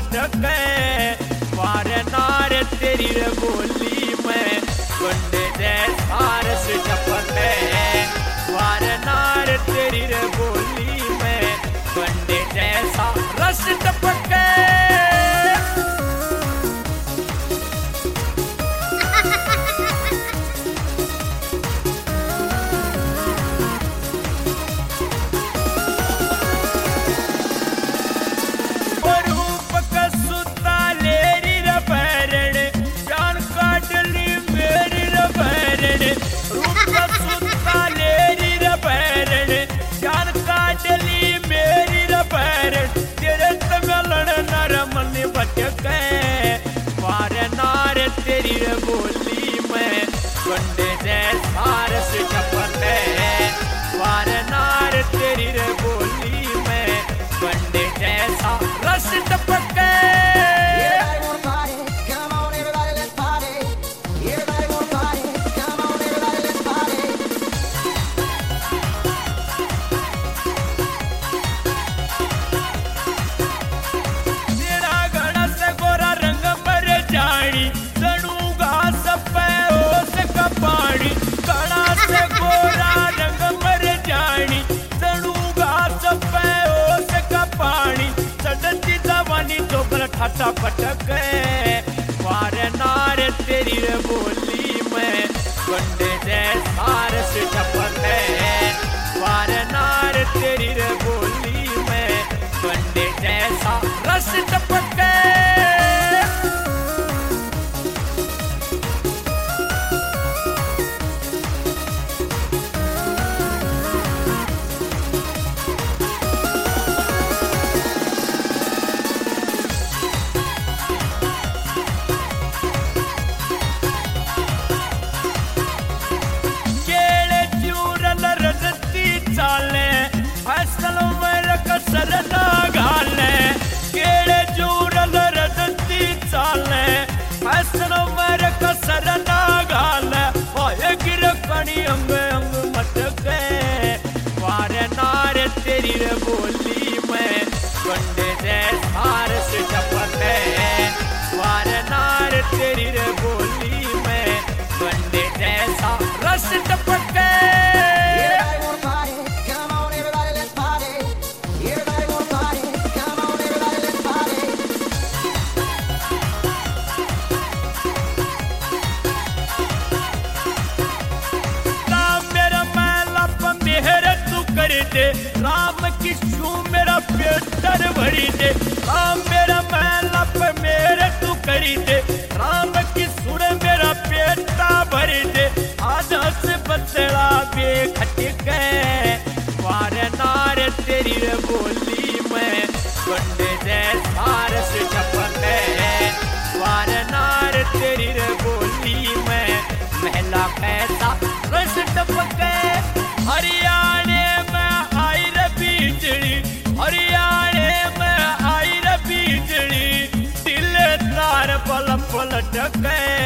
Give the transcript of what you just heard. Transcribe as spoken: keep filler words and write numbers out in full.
पलटके वार नार तेरी रे बोली में बंदे जैसा रस टपके वार नार तेरी रे बोली में बंदे जैसा रस टपके। वार नार तेरी रे बोली में बंदे जैसा रस टपके वार नार तेरी रे बोली में बंदे जैसा रस टपके। ठटा पटके वार नार तेरी रे बोली में बंदे जैसा रस टपके वार नार तेरी रे बोली में बंदे जैसा रस टपके। अंग अंग मटके वार नार तेरी रे बोली में बंदे जैसा रस टपके वार नार तेरी रे बोली में बंदे जैसा रस टपके। राम की छू मेरा पेटर भरी दे राम मेरा मैला पे मेरे तू करी दे राम की सुर मेरा पेटा भरी दे आधा से बदला बे खटके वार नार तेरी रे बोली में बंदे जैसा रस टपके वार नार तेरी रे बोली में महला कैसा रस टपके। हरियाणे में आई रे बिजली हरियाणे में आई रे बिजली दिल तार पल पलटके